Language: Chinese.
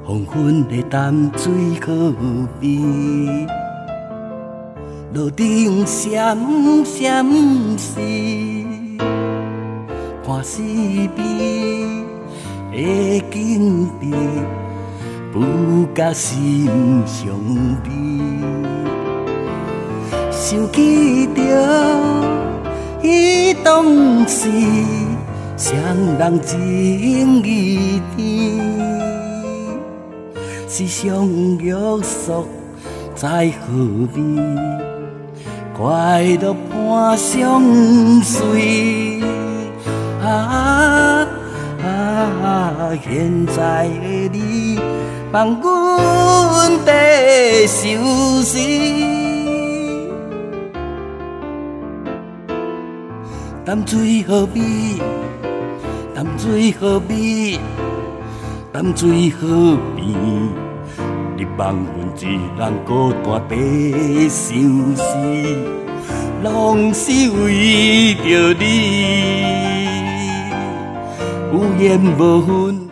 黄昏的淡水河边，路顶闪闪是看四边的景致，不甲心伤悲。想起着彼当时，双人情义甜。时常约束在河边，快乐伴相随。现在的你，放阮地受死。淡水河边，淡水河边，淡水河边，你望阮一人孤单地相思，拢是为着你，有缘无分。